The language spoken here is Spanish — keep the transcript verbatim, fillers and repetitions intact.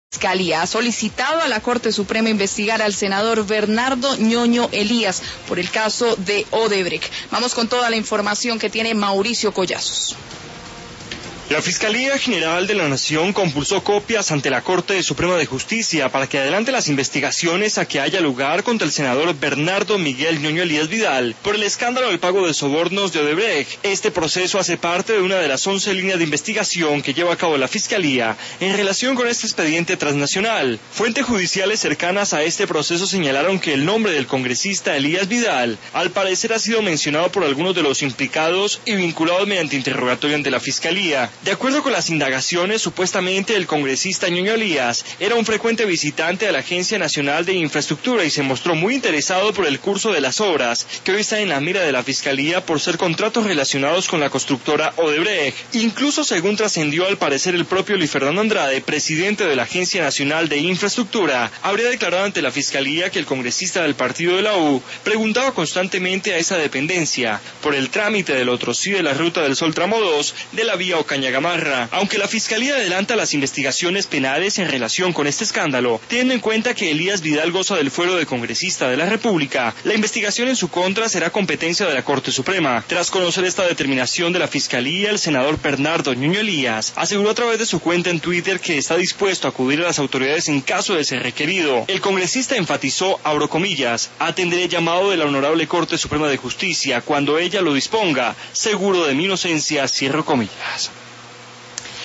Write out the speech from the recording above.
Fiscalía ha solicitado a la Corte Suprema investigar al senador Bernardo Ñoño Elías por el caso de Odebrecht. Vamos con toda la información que tiene Mauricio Collazos. La Fiscalía General de la Nación compulsó copias ante la Corte Suprema de Justicia para que adelante las investigaciones a que haya lugar contra el senador Bernardo Miguel Ñoño Elías Vidal por el escándalo del pago de sobornos de Odebrecht. Este proceso hace parte de una de las once líneas de investigación que lleva a cabo la Fiscalía en relación con este expediente transnacional. Fuentes judiciales cercanas a este proceso señalaron que el nombre del congresista Elías Vidal al parecer ha sido mencionado por algunos de los implicados y vinculados mediante interrogatorio ante la Fiscalía. De acuerdo con las indagaciones, supuestamente el congresista Ñoño Elías era un frecuente visitante de la Agencia Nacional de Infraestructura y se mostró muy interesado por el curso de las obras, que hoy está en la mira de la Fiscalía por ser contratos relacionados con la constructora Odebrecht. Incluso, según trascendió al parecer el propio Luis Fernando Andrade, presidente de la Agencia Nacional de Infraestructura, habría declarado ante la Fiscalía que el congresista del partido de la U preguntaba constantemente a esa dependencia por el trámite del otro sí de la Ruta del Sol tramo dos de la vía Ocaña Gamarra. Aunque la Fiscalía adelanta las investigaciones penales en relación con este escándalo, teniendo en cuenta que Elías Vidal goza del fuero de congresista de la República, la investigación en su contra será competencia de la Corte Suprema. Tras conocer esta determinación de la Fiscalía, el senador Bernardo Ñoño Elías aseguró a través de su cuenta en Twitter que está dispuesto a acudir a las autoridades en caso de ser requerido. El congresista enfatizó, abro comillas, atenderé el llamado de la Honorable Corte Suprema de Justicia cuando ella lo disponga, seguro de mi inocencia, cierro comillas.